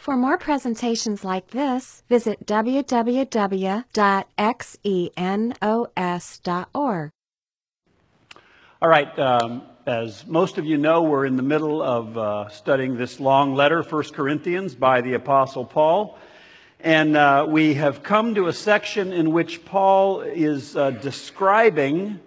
For more presentations like this, visit www.xenos.org. All right, as most of you know, we're in the middle of studying this long letter, 1 Corinthians, by the Apostle Paul. And we have come to a section in which Paul is describing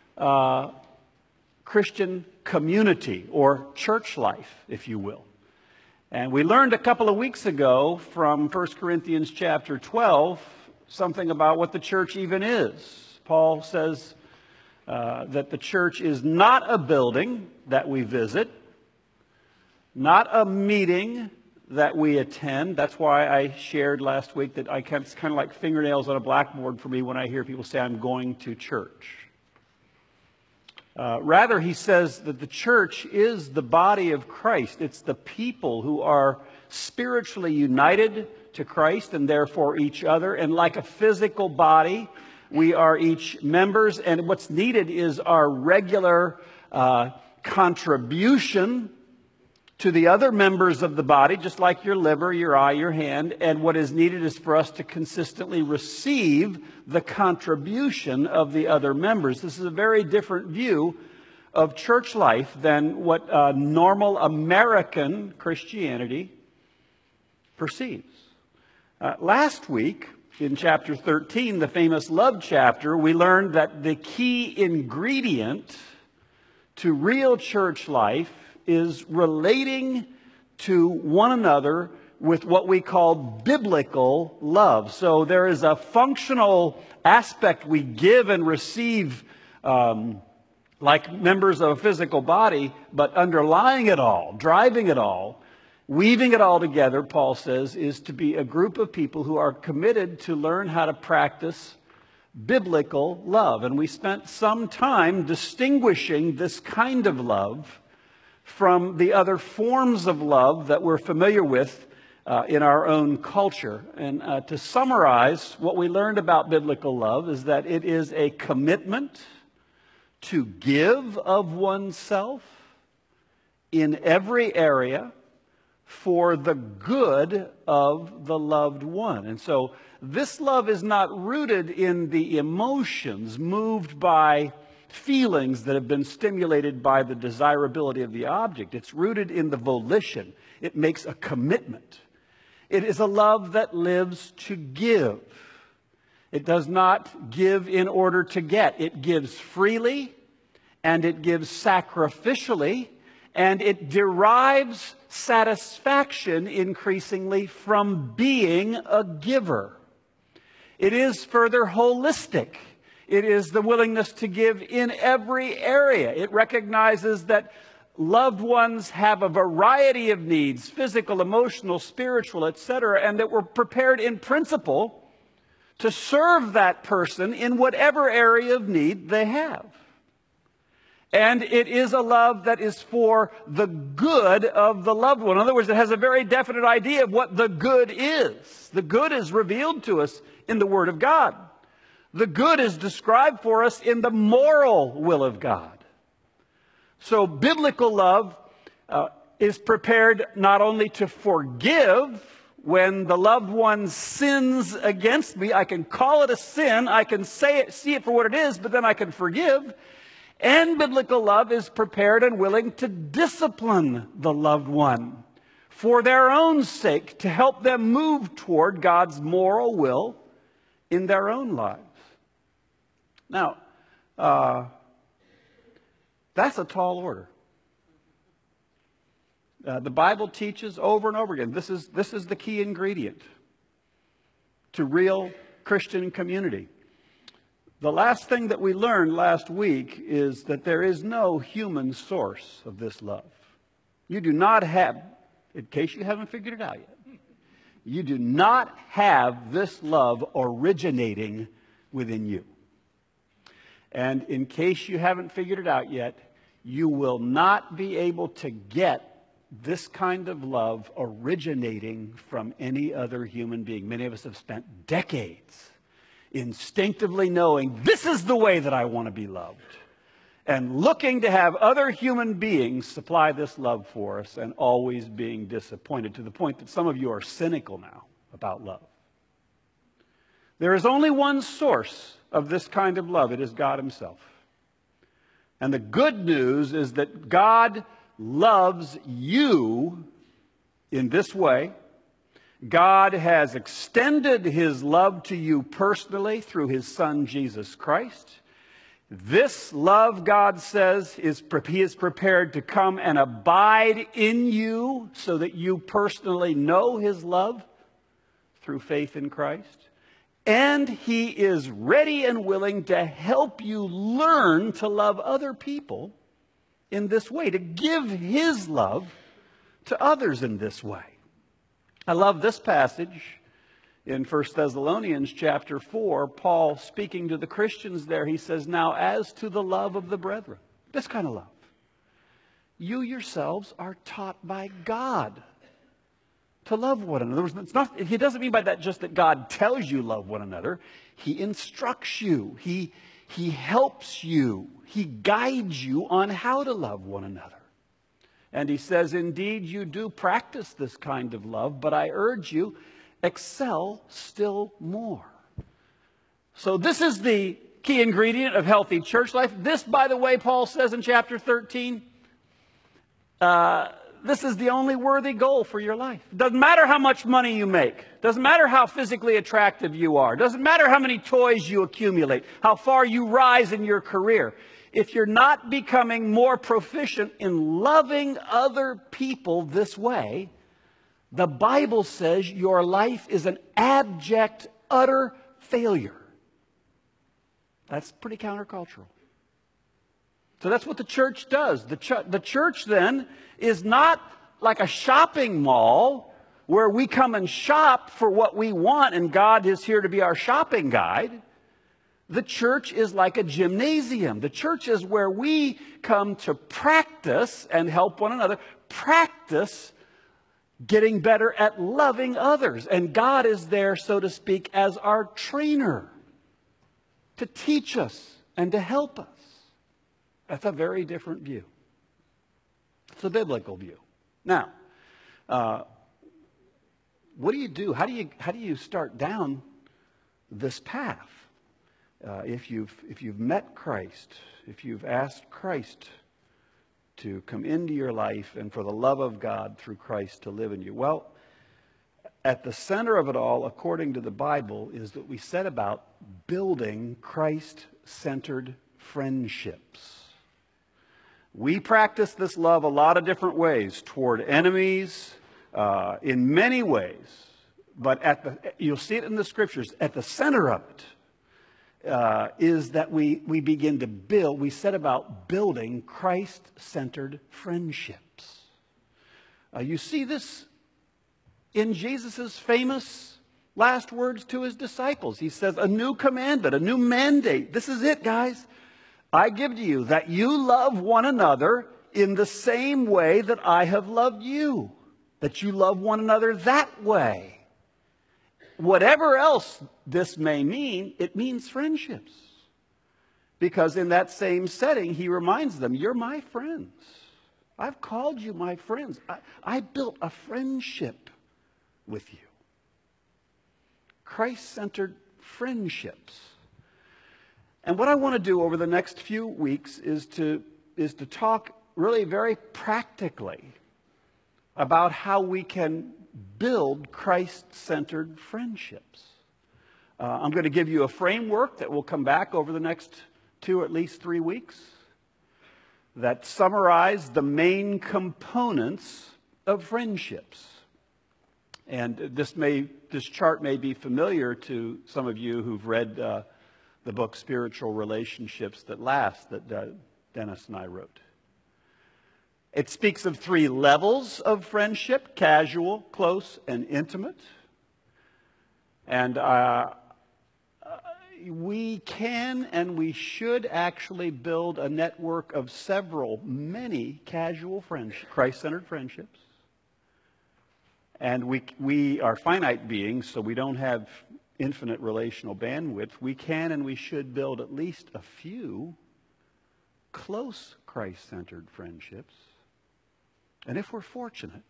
Christian community, or church life, if you will. And we learned a couple of weeks ago from 1 Corinthians chapter 12 something about what the church even is. Paul says that the church is not a building that we visit, not a meeting that we attend. That's why I shared last week that it's kind of like fingernails on a blackboard for me when I hear people say I'm going to church. Rather, he says that the church is the body of Christ. It's the people who are spiritually united to Christ and therefore each other. And like a physical body, we are each members. And what's needed is our regular contribution to the other members of the body, just like your liver, your eye, your hand. And what is needed is for us to consistently receive the contribution of the other members. This is a very different view of church life than what normal American Christianity perceives. Last week, in chapter 13, the famous love chapter, we learned that the key ingredient to real church life is relating to one another with what we call biblical love. So there is a functional aspect we give and receive like members of a physical body, but underlying it all, driving it all, weaving it all together, Paul says, is to be a group of people who are committed to learn how to practice biblical love. And we spent some time distinguishing this kind of love from the other forms of love that we're familiar with in our own culture. And to summarize, what we learned about biblical love is that it is a commitment to give of oneself in every area for the good of the loved one. And so this love is not rooted in the emotions moved by feelings that have been stimulated by the desirability of the object. It's rooted in the volition. It makes a commitment. It is a love that lives to give. It does not give in order to get. It gives freely, and it gives sacrificially, and it derives satisfaction increasingly from being a giver. It is further holistic. It is the willingness to give in every area. It recognizes that loved ones have a variety of needs, physical, emotional, spiritual, etc., and that we're prepared in principle to serve that person in whatever area of need they have. And it is a love that is for the good of the loved one. In other words, it has a very definite idea of what the good is. The good is revealed to us in the Word of God. The good is described for us in the moral will of God. So biblical love is prepared not only to forgive when the loved one sins against me. I can call it a sin. I can see it for what it is, but then I can forgive. And biblical love is prepared and willing to discipline the loved one for their own sake, to help them move toward God's moral will in their own lives. Now, that's a tall order. The Bible teaches over and over again, this is the key ingredient to real Christian community. The last thing that we learned last week is that there is no human source of this love. You do not have, in case you haven't figured it out yet, you do not have this love originating within you. And in case you haven't figured it out yet, you will not be able to get this kind of love originating from any other human being. Many of us have spent decades instinctively knowing this is the way that I want to be loved. and looking to have other human beings supply this love for us and always being disappointed, to the point that some of you are cynical now about love. There is only one source of this kind of love. It is God himself. And the good news is that God loves you in this way. God has extended his love to you personally through his Son, Jesus Christ. This love, God says, he is prepared to come and abide in you so that you personally know his love through faith in Christ. And he is ready and willing to help you learn to love other people in this way, to give his love to others in this way. I love this passage in 1 Thessalonians chapter 4. Paul, speaking to the Christians there, he says, "Now as to the love of the brethren," this kind of love, "you yourselves are taught by God to love one another." It's not, he doesn't mean by that just that God tells you love one another. He instructs you. He helps you. He guides you on how to love one another. And he says, "Indeed, you do practice this kind of love, but I urge you, excel still more." So this is the key ingredient of healthy church life. This, by the way, Paul says in chapter 13, this is the only worthy goal for your life. It doesn't matter how much money you make. It doesn't matter how physically attractive you are. It doesn't matter how many toys you accumulate, how far you rise in your career. If you're not becoming more proficient in loving other people this way, the Bible says your life is an abject, utter failure. That's pretty countercultural. So that's what the church does. The church then is not like a shopping mall where we come and shop for what we want and God is here to be our shopping guide. The church is like a gymnasium. The church is where we come to practice and help one another, practice getting better at loving others. And God is there, so to speak, as our trainer to teach us and to help us. That's a very different view. It's a biblical view. Now, what do you do? How do you start down this path? If you've met Christ, if you've asked Christ to come into your life and for the love of God through Christ to live in you, well, at the center of it all, according to the Bible, is that we set about building Christ-centered friendships. We practice this love a lot of different ways, toward enemies, in many ways. But you'll see it in the Scriptures, at the center of it, is that we begin to build, we set about building Christ-centered friendships. You see this in Jesus' famous last words to his disciples. He says, "A new commandment, a new mandate. This is it, guys. I give to you that you love one another in the same way that I have loved you." That you love one another that way. Whatever else this may mean, it means friendships. Because in that same setting, he reminds them, "You're my friends. I've called you my friends. I built a friendship with you." Christ-centered friendships. And what I want to do over the next few weeks is to talk really very practically about how we can build Christ-centered friendships. I'm going to give you a framework that will come back over the next 2, at least 3 weeks, that summarize the main components of friendships. And this chart may be familiar to some of you who've read the book Spiritual Relationships That Last that Dennis and I wrote. It speaks of 3 levels of friendship: casual, close, and intimate. And we can and we should actually build a network of many casual friendships, Christ-centered friendships. And we are finite beings, so we don't have infinite relational bandwidth. We can and we should build at least a few close Christ-centered friendships. And if we're fortunate,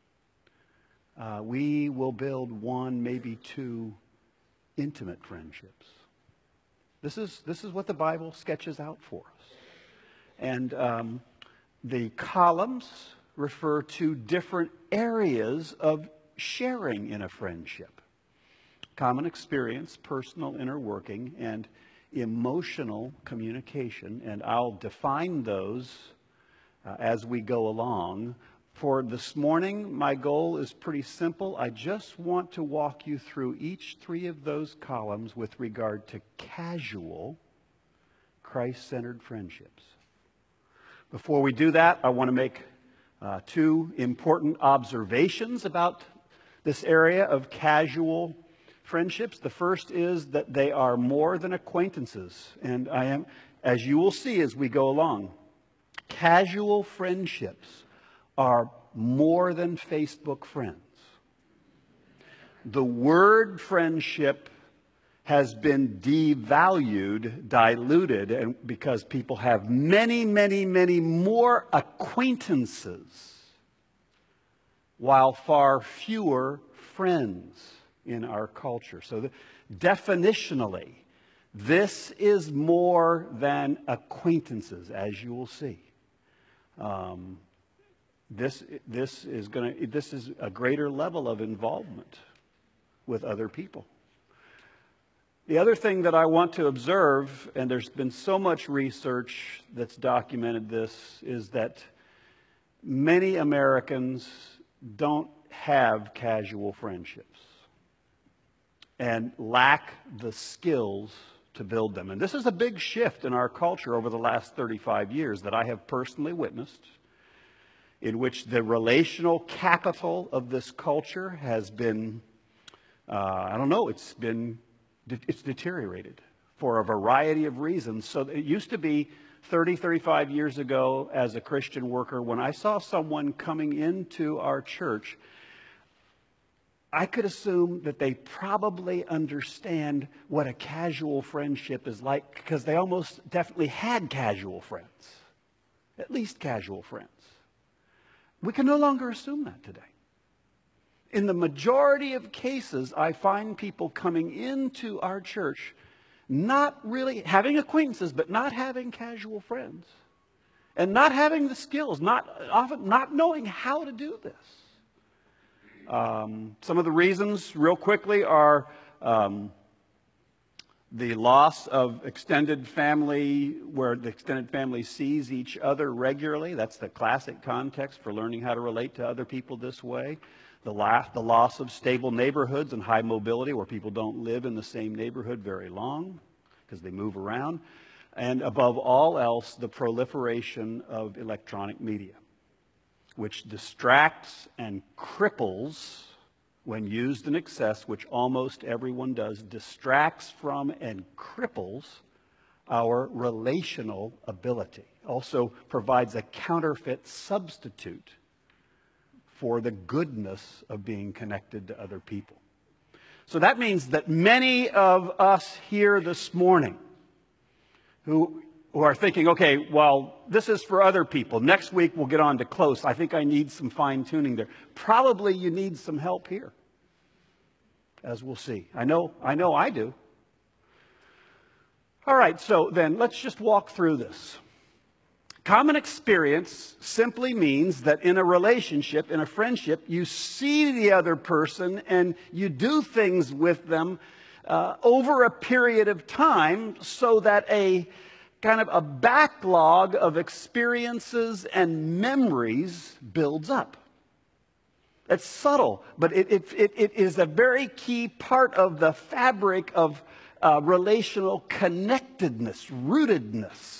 we will build one, maybe two intimate friendships. This is what the Bible sketches out for us. And the columns refer to different areas of sharing in a friendship. Common experience, personal inner working, and emotional communication. And I'll define those as we go along. For this morning, my goal is pretty simple. I just want to walk you through each three of those columns with regard to casual, Christ-centered friendships. Before we do that, I want to make two important observations about this area of casual friendships. The first is that they are more than acquaintances. And as you will see as we go along, casual friendships are more than Facebook friends. The word friendship has been devalued, diluted, and because people have many, many, many more acquaintances while far fewer friends in our culture. So definitionally, this is more than acquaintances, as you will see. This is a greater level of involvement with other people. The other thing that I want to observe, and there's been so much research that's documented this, is that many Americans don't have casual friendships and lack the skills to build them. And this is a big shift in our culture over the last 35 years that I have personally witnessed, in which the relational capital of this culture has been, it's deteriorated for a variety of reasons. So it used to be 30, 35 years ago as a Christian worker, when I saw someone coming into our church, I could assume that they probably understand what a casual friendship is like, because they almost definitely had casual friends, at least casual friends. We can no longer assume that today. In the majority of cases, I find people coming into our church not really having acquaintances, but not having casual friends, and not having the skills, often not knowing how to do this. Some of the reasons, real quickly, are the loss of extended family, where the extended family sees each other regularly. That's the classic context for learning how to relate to other people this way. The loss of stable neighborhoods and high mobility, where people don't live in the same neighborhood very long because they move around. And above all else, the proliferation of electronic media, which distracts and cripples, when used in excess, which almost everyone does, distracts from and cripples our relational ability. Also provides a counterfeit substitute for the goodness of being connected to other people. So that means that many of us here this morning who are thinking, okay, well, this is for other people. Next week we'll get on to close. I think I need some fine-tuning there. Probably you need some help here, as we'll see. I know I do. All right, so then let's just walk through this. Common experience simply means that in a relationship, in a friendship, you see the other person and you do things with them over a period of time, so that a kind of a backlog of experiences and memories builds up. It's subtle, but it is a very key part of the fabric of relational connectedness, rootedness.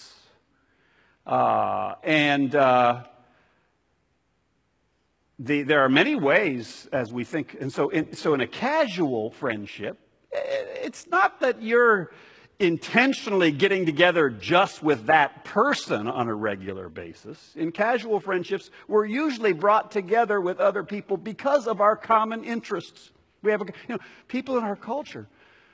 There are many ways, as we think, and so in a casual friendship, it's not that you're intentionally getting together just with that person on a regular basis. In casual friendships, we're usually brought together with other people because of our common interests. We have, people in our culture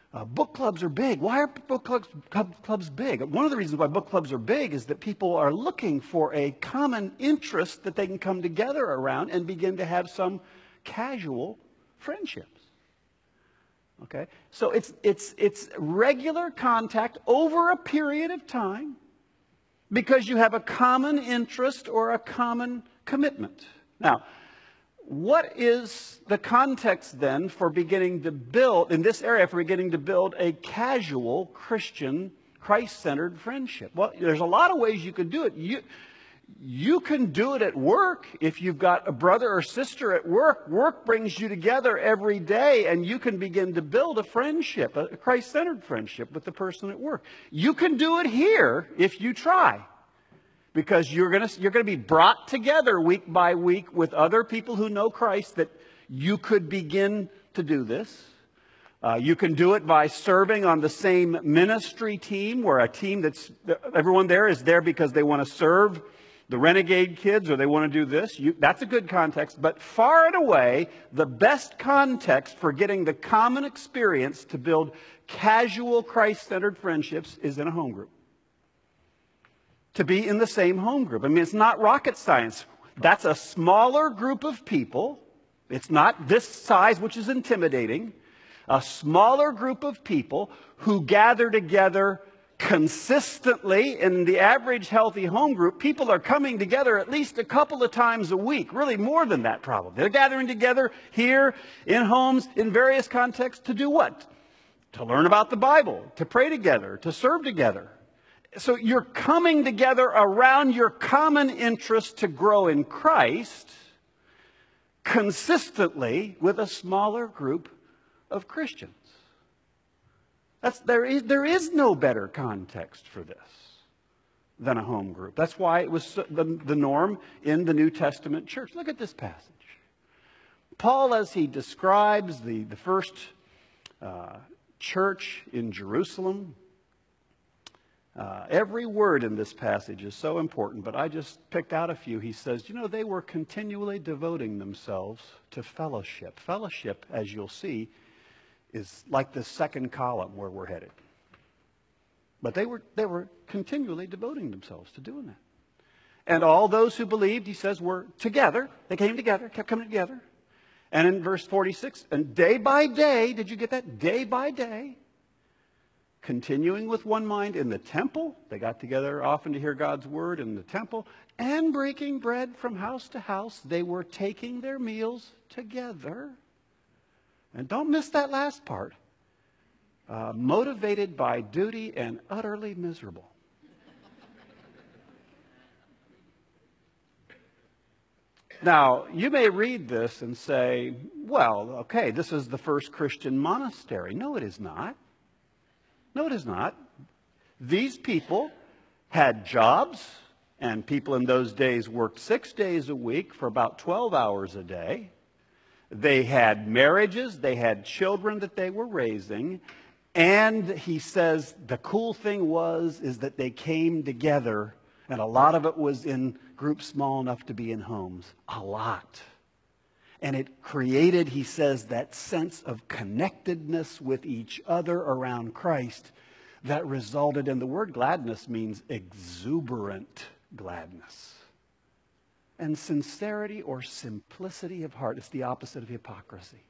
Book clubs are big. Why are book clubs big? One of the reasons why book clubs are big is that people are looking for a common interest that they can come together around and begin to have some casual friendships. Okay? So it's regular contact over a period of time because you have a common interest or a common commitment. Now, what is the context then for beginning to build, in this area, for beginning to build a casual Christian, Christ-centered friendship? Well, there's a lot of ways you could do it. You can do it at work. If you've got a brother or sister at work, work brings you together every day, and you can begin to build a friendship, a Christ-centered friendship with the person at work. You can do it here if you try. Because you're going to be brought together week by week with other people who know Christ, that you could begin to do this. You can do it by serving on the same ministry team, where a team everyone there is there because they want to serve the renegade kids or they want to do this. That's a good context. But far and away, the best context for getting the common experience to build casual Christ-centered friendships is in a home group. To be in the same home group. I mean, it's not rocket science. That's a smaller group of people. It's not this size, which is intimidating. A smaller group of people who gather together consistently. In the average healthy home group, people are coming together at least a couple of times a week. Really more than that, probably. They're gathering together here in homes in various contexts to do what? To learn about the Bible, to pray together, to serve together. So you're coming together around your common interest to grow in Christ consistently with a smaller group of Christians. There is no better context for this than a home group. That's why it was the norm in the New Testament church. Look at this passage. Paul, as he describes the first church in Jerusalem, every word in this passage is so important, but I just picked out a few. He says, they were continually devoting themselves to fellowship. Fellowship, as you'll see, is like the second column where we're headed. But they were continually devoting themselves to doing that. And all those who believed, he says, were together. They came together, kept coming together. And in verse 46, and day by day, did you get that? Day by day, continuing with one mind in the temple. They got together often to hear God's word in the temple. And breaking bread from house to house. They were taking their meals together. And don't miss that last part. Motivated by duty and utterly miserable. Now, you may read this and say, well, okay, this is the first Christian monastery. No, it is not. No, it is not. These people had jobs, and people in those days worked 6 days a week for about 12 hours a day. They had marriages, they had children that they were raising, and he says the cool thing is that they came together, and a lot of it was in groups small enough to be in homes. A lot. And it created, he says, that sense of connectedness with each other around Christ that resulted in, the word gladness means exuberant gladness. And sincerity or simplicity of heart is the opposite of hypocrisy.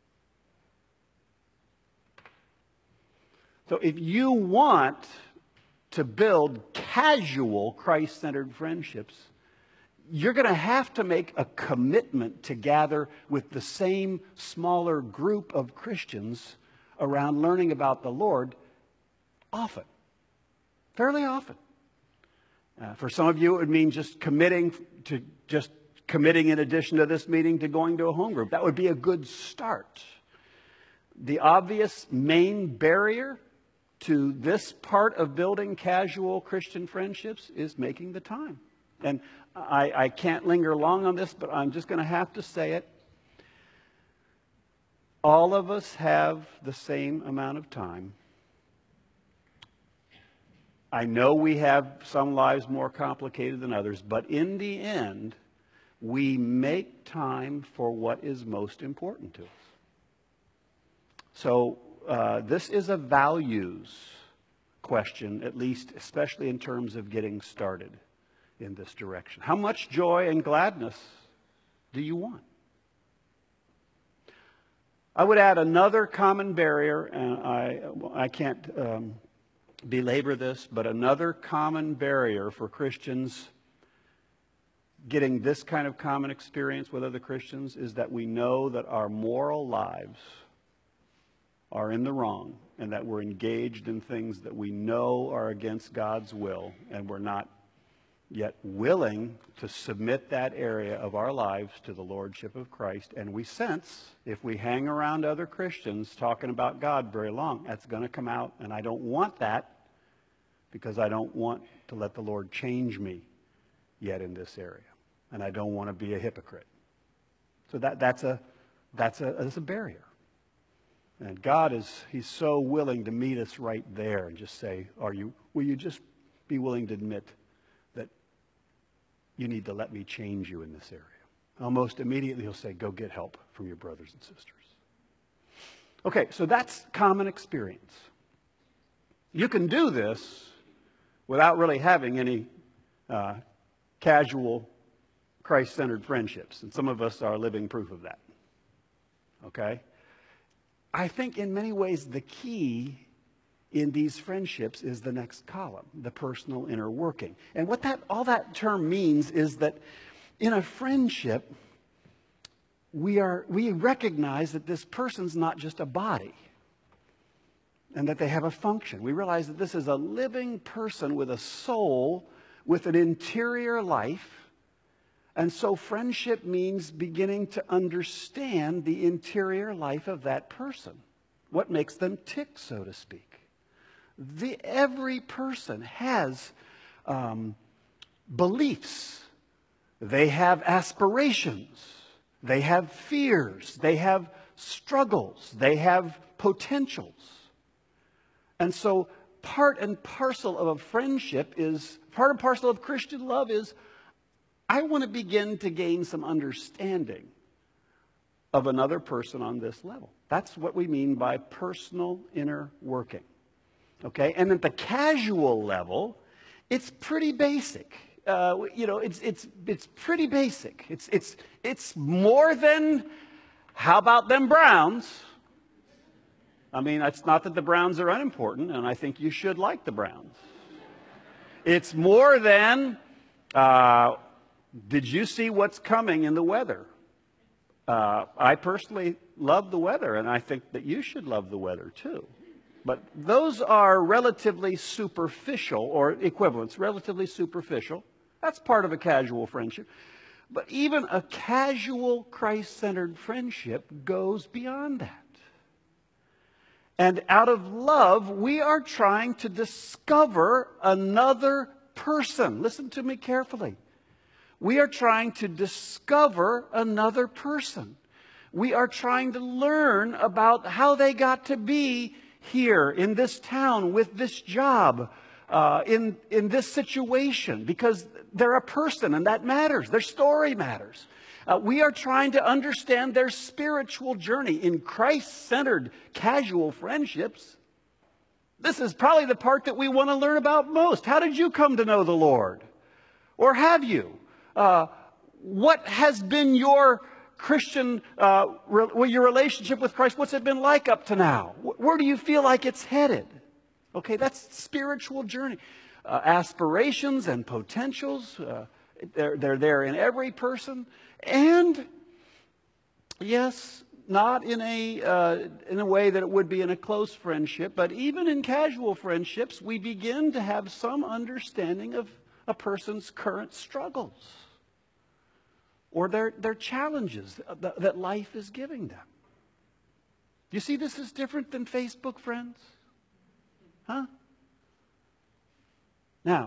So if you want to build casual Christ-centered friendships, you're going to have to make a commitment to gather with the same smaller group of Christians around learning about the Lord often, fairly often. For some of you, it would mean just committing in addition to this meeting to going to a home group. That would be a good start. The obvious main barrier to this part of building casual Christian friendships is making the time. And I can't linger long on this, but I'm just going to have to say it. All of us have the same amount of time. I know we have some lives more complicated than others, but in the end, we make time for what is most important to us. So this is a values question, at least, especially in terms of getting started in this direction. How much joy and gladness do you want? I would add another common barrier, and I can't belabor this, but another common barrier for Christians getting this kind of common experience with other Christians is that we know that our moral lives are in the wrong and that we're engaged in things that we know are against God's will, and we're not yet willing to submit that area of our lives to the Lordship of Christ. And we sense, if we hang around other Christians talking about God very long, that's going to come out, and I don't want that because I don't want to let the Lord change me yet in this area. And I don't want to be a hypocrite. So that's a barrier. And God He's so willing to meet us right there and just say, will you just be willing to admit that you need to let me change you in this area? Almost immediately He'll say, go get help from your brothers and sisters. Okay, so that's common experience. You can do this without really having any casual Christ-centered friendships. And some of us are living proof of that. Okay? I think in many ways the key in these friendships is the next column, the personal inner working. And what all that term means is that in a friendship, we recognize that this person's not just a body and that they have a function. We realize that this is a living person with a soul, with an interior life. And so friendship means beginning to understand the interior life of that person. What makes them tick, so to speak. Every person has beliefs. They have aspirations. They have fears. They have struggles. They have potentials. And so part and parcel of a friendship is, part and parcel of Christian love is, I want to begin to gain some understanding of another person on this level. That's what we mean by personal inner working. Okay? And at the casual level, it's pretty basic. It's pretty basic. It's more than, how about them Browns? I mean, it's not that the Browns are unimportant, and I think you should like the Browns. It's more than, did you see what's coming in the weather? I personally love the weather, and I think that you should love the weather too. But those are relatively superficial, or equivalents, relatively superficial. That's part of a casual friendship. But even a casual Christ-centered friendship goes beyond that. And out of love, we are trying to discover another person. Listen to me carefully. We are trying to discover another person. We are trying to learn about how they got to be here in this town with this job, in this situation, because they're a person and that matters. Their story matters. We are trying to understand their spiritual journey in Christ-centered casual friendships. This is probably the part that we want to learn about most. How did you come to know the Lord? Or have you? What has been your Christian, your relationship with Christ? What's it been like up to now? Where do you feel like it's headed? Okay, that's spiritual journey. Aspirations and potentials, they're there in every person. And yes, not in a way that it would be in a close friendship, but even in casual friendships, we begin to have some understanding of a person's current struggles or their challenges that life is giving them. You see, this is different than Facebook friends? Huh? Now,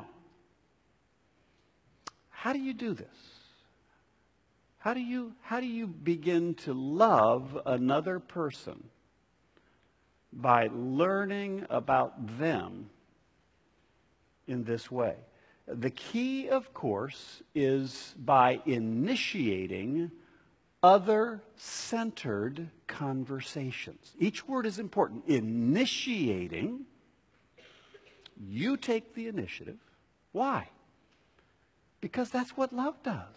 how do you do this? How do you begin to love another person by learning about them in this way? The key, of course, is by initiating other-centered conversations. Each word is important. Initiating. You take the initiative. Why? Because that's what love does.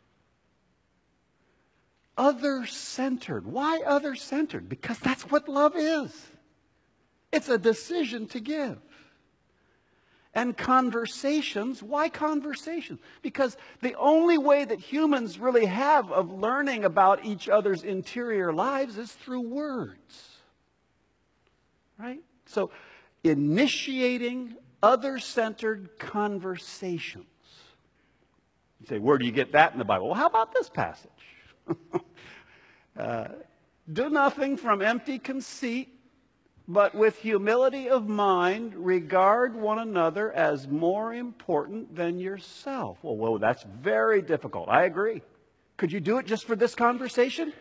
Other-centered. Why other-centered? Because that's what love is. It's a decision to give. And conversations, why conversations? Because the only way that humans really have of learning about each other's interior lives is through words. Right? So, initiating other-centered conversations. You say, where do you get that in the Bible? Well, how about this passage? Do nothing from empty conceit, but with humility of mind, regard one another as more important than yourself. Well, that's very difficult. I agree. Could you do it just for this conversation?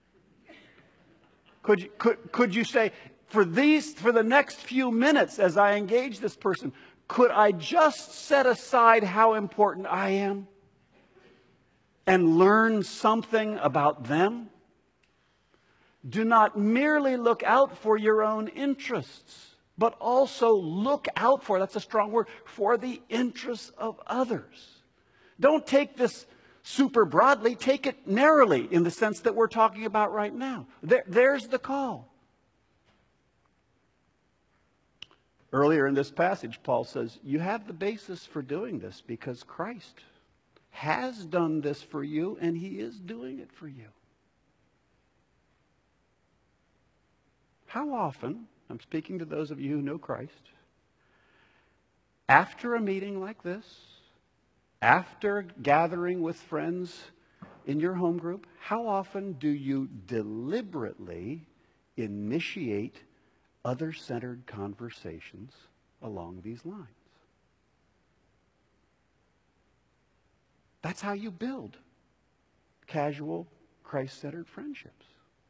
Could you say, for the next few minutes as I engage this person, could I just set aside how important I am and learn something about them? Do not merely look out for your own interests, but also look out for, that's a strong word, for the interests of others. Don't take this super broadly, take it narrowly in the sense that we're talking about right now. There's the call. Earlier in this passage, Paul says, you have the basis for doing this because Christ has done this for you and he is doing it for you. How often, I'm speaking to those of you who know Christ, after a meeting like this, after gathering with friends in your home group, how often do you deliberately initiate other-centered conversations along these lines? That's how you build casual, Christ-centered friendships.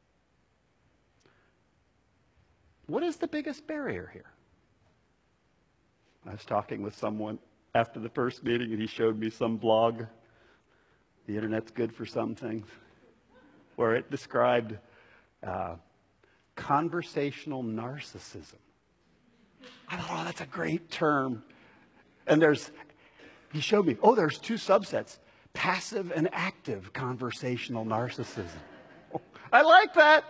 What is the biggest barrier here? I was talking with someone after the first meeting, and he showed me some blog. The internet's good for some things, where it described conversational narcissism. I thought, oh, that's a great term. And he showed me, there's two subsets, passive and active conversational narcissism. I like that.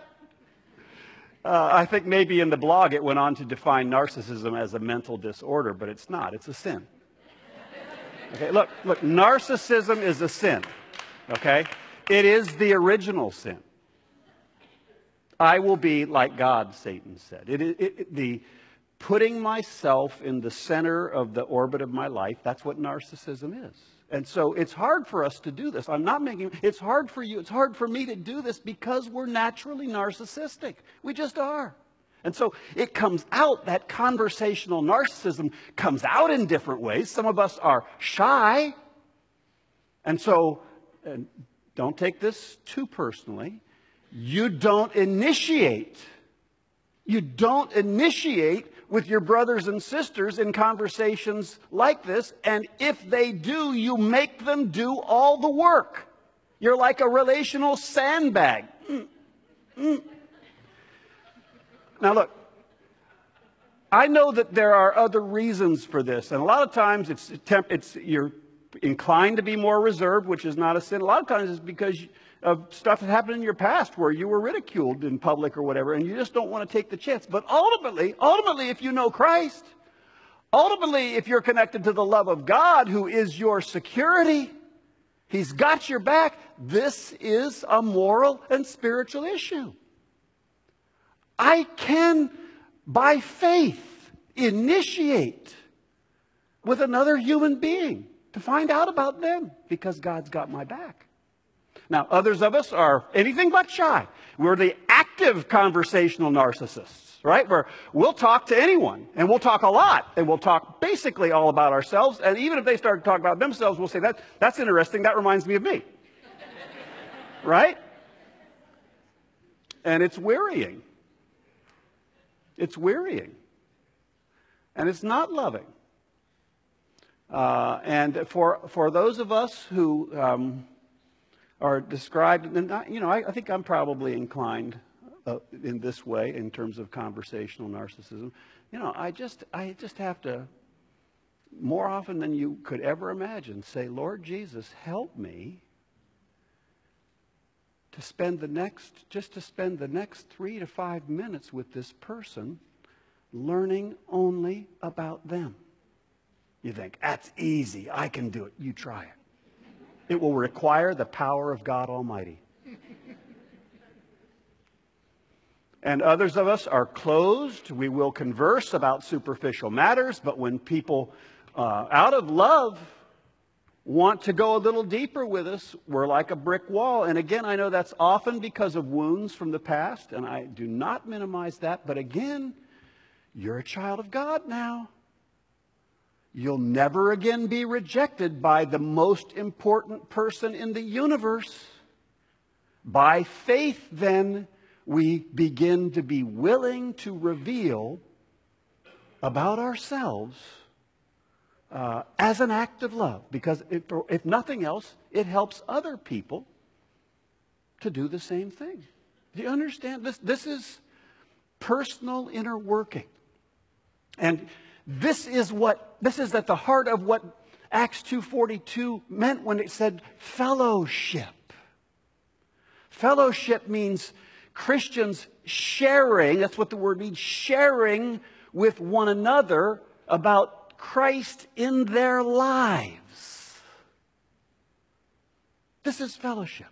I think maybe in the blog it went on to define narcissism as a mental disorder, but it's not. It's a sin. Okay, look, narcissism is a sin. Okay? It is the original sin. I will be like God, Satan said. The putting myself in the center of the orbit of my life, that's what narcissism is. And so it's hard for us to do this. It's hard for you, it's hard for me to do this because we're naturally narcissistic. We just are. And so it comes out, that conversational narcissism comes out in different ways. Some of us are shy. And so, don't take this too personally. You don't initiate. You don't initiate with your brothers and sisters in conversations like this. And if they do, you make them do all the work. You're like a relational sandbag. Now look, I know that there are other reasons for this. And a lot of times you're inclined to be more reserved, which is not a sin. A lot of times it's because of stuff that happened in your past where you were ridiculed in public or whatever, and you just don't want to take the chance. But ultimately, if you know Christ, ultimately, if you're connected to the love of God, who is your security, He's got your back. This is a moral and spiritual issue. I can, by faith, initiate with another human being to find out about them because God's got my back. Now, others of us are anything but shy. We're the active conversational narcissists, right? Where we'll talk to anyone, and we'll talk a lot, and we'll talk basically all about ourselves. And even if they start to talk about themselves, we'll say, that's interesting. That reminds me of me. Right? And it's wearying. It's wearying. And it's not loving. And for those of us who are described, and I think I'm probably inclined in this way in terms of conversational narcissism. I just have to, more often than you could ever imagine, say, Lord Jesus, help me to spend the next 3 to 5 minutes with this person learning only about them. You think, that's easy, I can do it. You try it. It will require the power of God Almighty. And others of us are closed. We will converse about superficial matters, but when people, out of love, want to go a little deeper with us, we're like a brick wall. And again, I know that's often because of wounds from the past, and I do not minimize that. But again, you're a child of God now. You'll never again be rejected by the most important person in the universe. By faith, then, we begin to be willing to reveal about ourselves as an act of love. Because if nothing else, it helps other people to do the same thing. Do you understand? This is personal inner working. And this is at the heart of what Acts 2:42 meant when it said fellowship. Fellowship means Christians sharing, that's what the word means, sharing with one another about Christ in their lives. This is fellowship.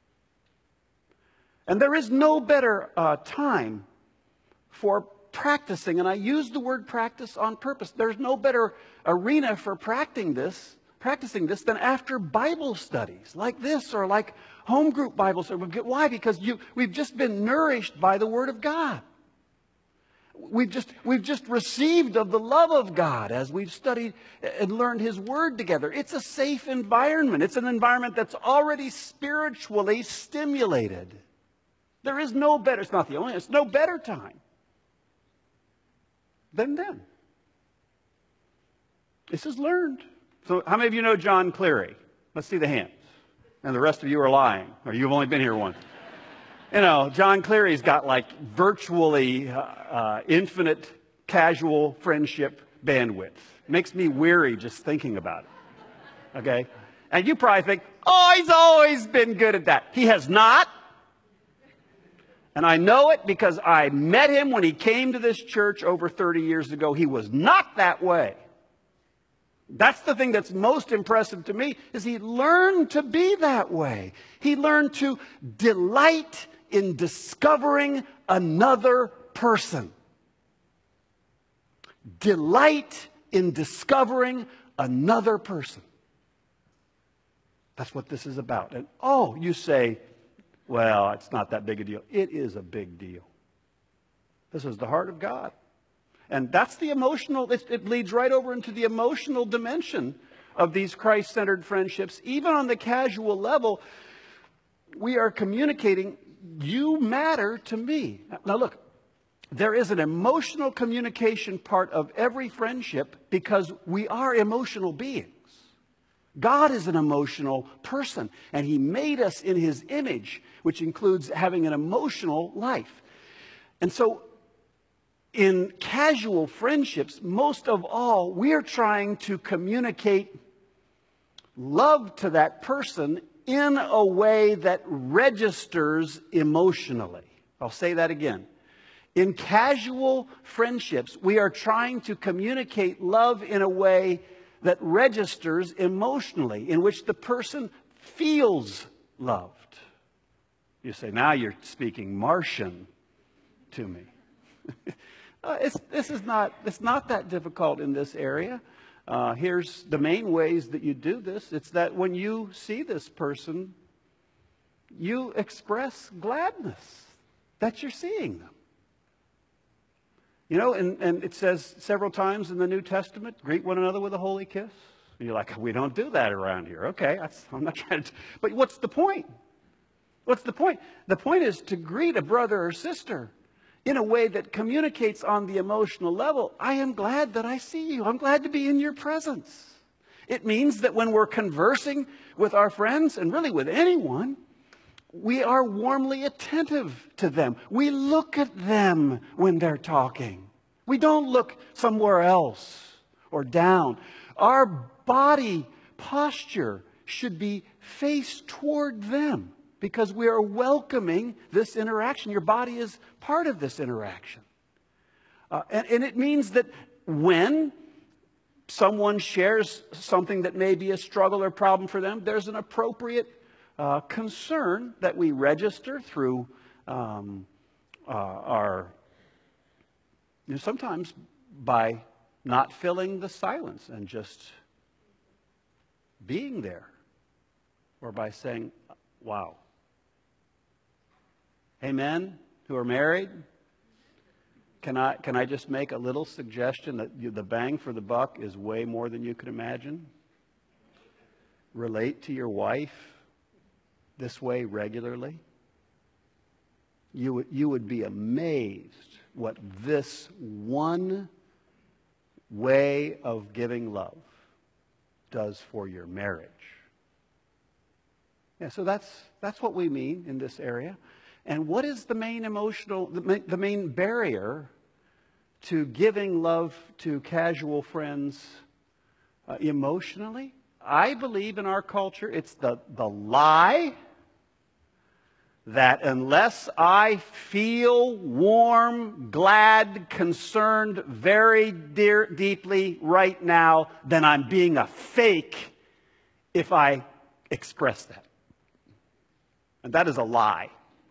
And there is no better time for practicing, and I use the word practice on purpose. There's no better arena for practicing this than after Bible studies like this or like home group Bible studies. Why? Because we've just been nourished by the Word of God. We've just received of the love of God as we've studied and learned His Word together. It's a safe environment. It's an environment that's already spiritually stimulated. There is no better, it's no better time than then. This is learned. So how many of you know John Cleary? Let's see the hands. And the rest of you are lying, or you've only been here once. John Cleary's got like virtually infinite casual friendship bandwidth. Makes me weary just thinking about it. Okay? And you probably think, oh, he's always been good at that. He has not. And I know it because I met him when he came to this church over 30 years ago. He was not that way. That's the thing that's most impressive to me, is he learned to be that way. He learned to delight in discovering another person. Delight in discovering another person. That's what this is about. And you say, well, it's not that big a deal. It is a big deal. This is the heart of God. And that's the emotional, it leads right over into the emotional dimension of these Christ-centered friendships. Even on the casual level, we are communicating, you matter to me. Now look, there is an emotional communication part of every friendship because we are emotional beings. God is an emotional person, and He made us in His image, which includes having an emotional life. And so in casual friendships, most of all, we are trying to communicate love to that person in a way that registers emotionally. I'll say that again. In casual friendships, we are trying to communicate love in a way that registers emotionally, in which the person feels loved. You say, now you're speaking Martian to me. It's not that difficult in this area. Here's the main ways that you do this. It's that when you see this person, you express gladness that you're seeing them. And it says several times in the New Testament, greet one another with a holy kiss. And you're like, we don't do that around here. Okay, I'm not trying to. But what's the point? What's the point? The point is to greet a brother or sister in a way that communicates on the emotional level. I am glad that I see you. I'm glad to be in your presence. It means that when we're conversing with our friends, and really with anyone, we are warmly attentive to them. We look at them when they're talking. We don't look somewhere else or down. Our body posture should be faced toward them because we are welcoming this interaction. Your body is part of this interaction. And it means that when someone shares something that may be a struggle or problem for them, there's an appropriate concern that we register through sometimes by not filling the silence and just being there, or by saying, wow. Hey, men who are married, can I just make a little suggestion that the bang for the buck is way more than you could imagine? Relate to your wife this way regularly. You would be amazed what this one way of giving love does for your marriage. Yeah, so that's what we mean in this area. And what is the main the main barrier to giving love to casual friends emotionally? I believe in our culture it's the lie that unless I feel warm, glad, concerned very deeply right now, then I'm being a fake if I express that. And that is a lie.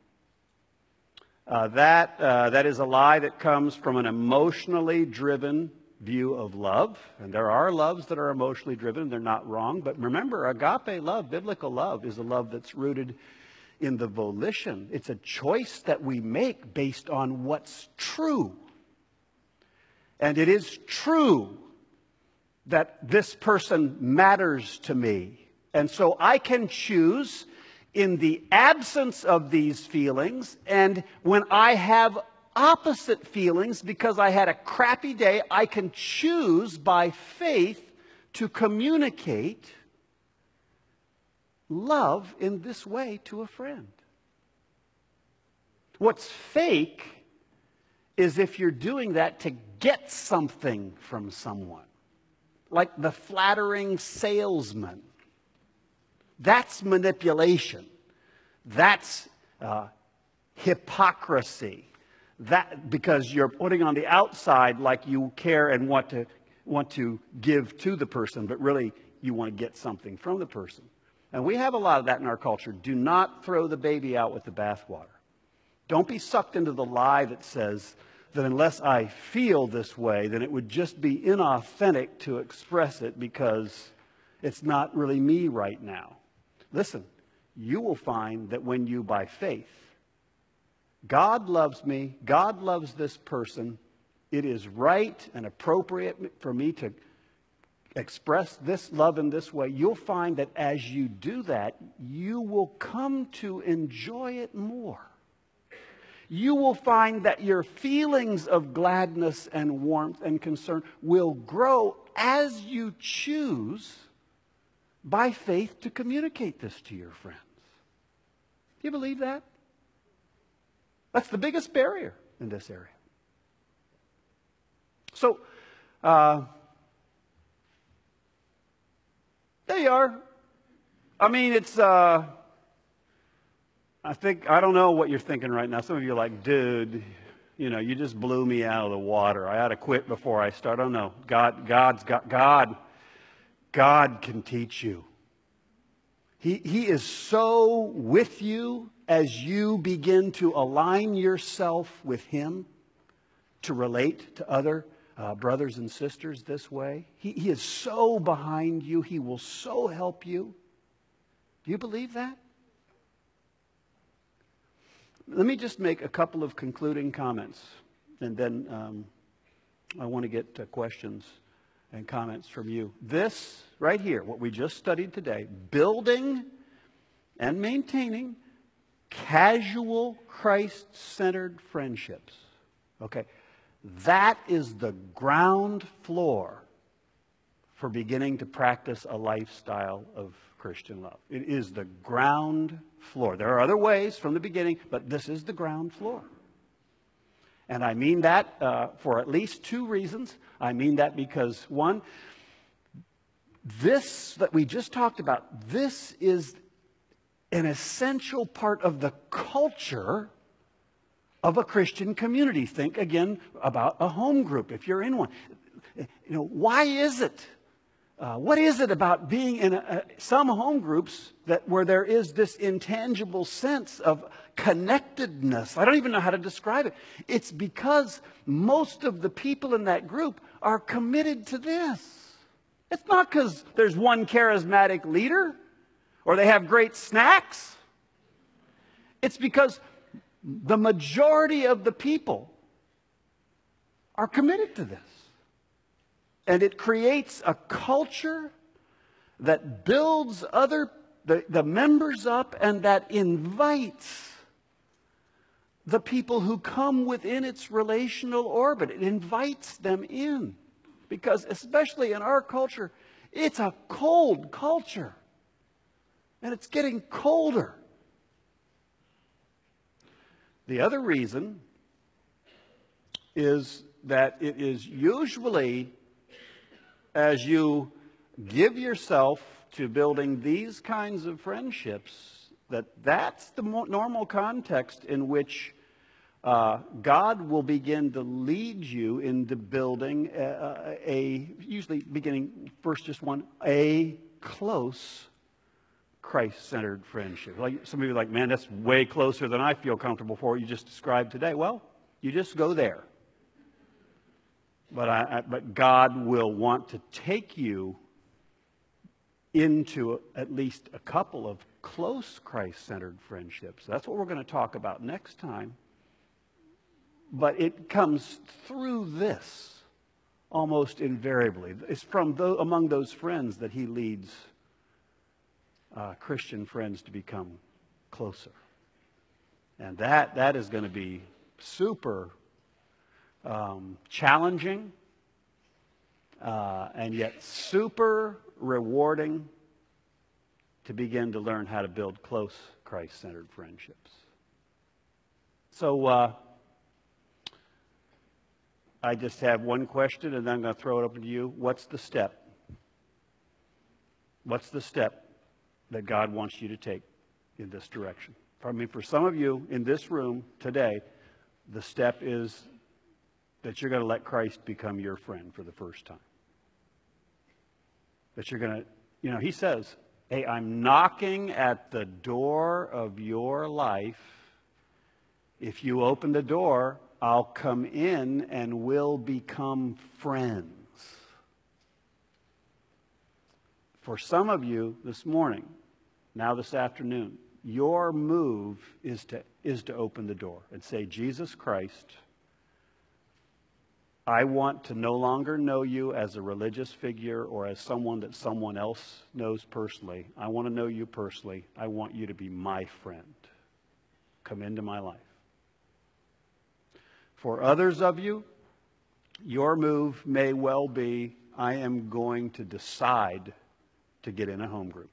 That is a lie that comes from an emotionally driven view of love. And there are loves that are emotionally driven. They're not wrong. But remember, agape love, biblical love, is a love that's rooted in the volition. It's a choice that we make based on what's true. And it is true that this person matters to me. And so I can choose in the absence of these feelings, and when I have opposite feelings because I had a crappy day, I can choose by faith to communicate love in this way to a friend. What's fake is if you're doing that to get something from someone, like the flattering salesman. That's manipulation. That's hypocrisy. That because you're putting on the outside like you care and want to give to the person, but really you want to get something from the person. And we have a lot of that in our culture. Do not throw the baby out with the bathwater. Don't be sucked into the lie that says that unless I feel this way, then it would just be inauthentic to express it because it's not really me right now. Listen, you will find that when you, by faith, God loves me, God loves this person, it is right and appropriate for me to express this love in this way. You'll find that as you do that, you will come to enjoy it more. You will find that your feelings of gladness and warmth and concern will grow as you choose by faith to communicate this to your friends. Do you believe that? That's the biggest barrier in this area. So, there you are. I mean, it's, I don't know what you're thinking right now. Some of you are like, dude, you just blew me out of the water. I ought to quit before I start. I don't know. God can teach you. He is so with you as you begin to align yourself with Him to relate to other brothers and sisters this way. He is so behind you. He will so help you. Do you believe that? Let me just make a couple of concluding comments, and then I want to get questions and comments from you. This right here, what we just studied today, building and maintaining casual Christ-centered friendships. Okay, that is the ground floor for beginning to practice a lifestyle of Christian love. It is the ground floor. There are other ways from the beginning, but this is the ground floor. And I mean that for at least two reasons. I mean that because, one, this that we just talked about, this is an essential part of the culture of a Christian community. Think again about a home group, if you're in one. Why is it? What is it about being in some home groups where there is this intangible sense of connectedness? I don't even know how to describe it. It's because most of the people in that group are committed to this. It's not because there's one charismatic leader or they have great snacks. It's because the majority of the people are committed to this. And it creates a culture that builds the members up and that invites the people who come within its relational orbit. It invites them in. Because especially in our culture, it's a cold culture. And it's getting colder. The other reason is that it is usually, as you give yourself to building these kinds of friendships, that's the normal context in which God will begin to lead you into building usually beginning first just a close Christ-centered friendship. Like some of you are like, man, that's way closer than I feel comfortable for what you just described today. Well, you just go there. But God will want to take you into at least a couple of close Christ-centered friendships. That's what we're going to talk about next time. But it comes through this almost invariably. It's from among those friends that he leads Christian friends to become closer. And that is going to be super challenging and yet super rewarding to begin to learn how to build close Christ-centered friendships. So I just have one question, and then I'm going to throw it open to you. What's the step? What's the step that God wants you to take in this direction? I mean, for some of you in this room today, the step is that you're going to let Christ become your friend for the first time. That you're going to, he says, hey, I'm knocking at the door of your life. If you open the door, I'll come in and we'll become friends. For some of you this morning, now this afternoon, your move is to open the door and say, Jesus Christ, I want to no longer know you as a religious figure or as someone that someone else knows personally. I want to know you personally. I want you to be my friend. Come into my life. For others of you, your move may well be, I am going to decide to get in a home group.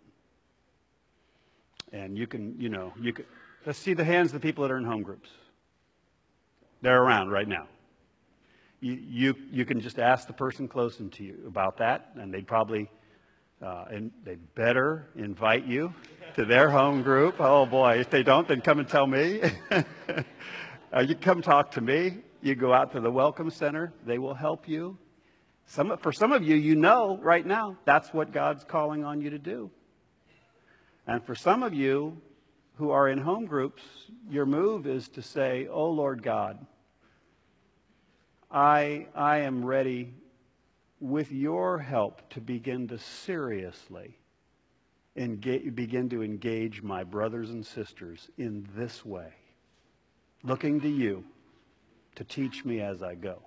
And you can, let's see the hands of the people that are in home groups. They're around right now. You can just ask the person closest to you about that, and they'd probably, and they better invite you to their home group. Oh boy, if they don't, then come and tell me. You come talk to me. You go out to the Welcome Center. They will help you. For some of you, right now, that's what God's calling on you to do. And for some of you who are in home groups, your move is to say, oh, Lord God, I am ready, with your help, to begin to seriously begin to engage my brothers and sisters in this way, looking to you to teach me as I go.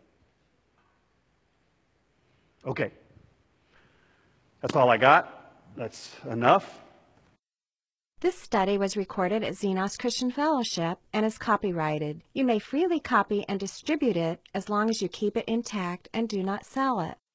Okay. That's all I got. That's enough. This study was recorded at Xenos Christian Fellowship and is copyrighted. You may freely copy and distribute it as long as you keep it intact and do not sell it.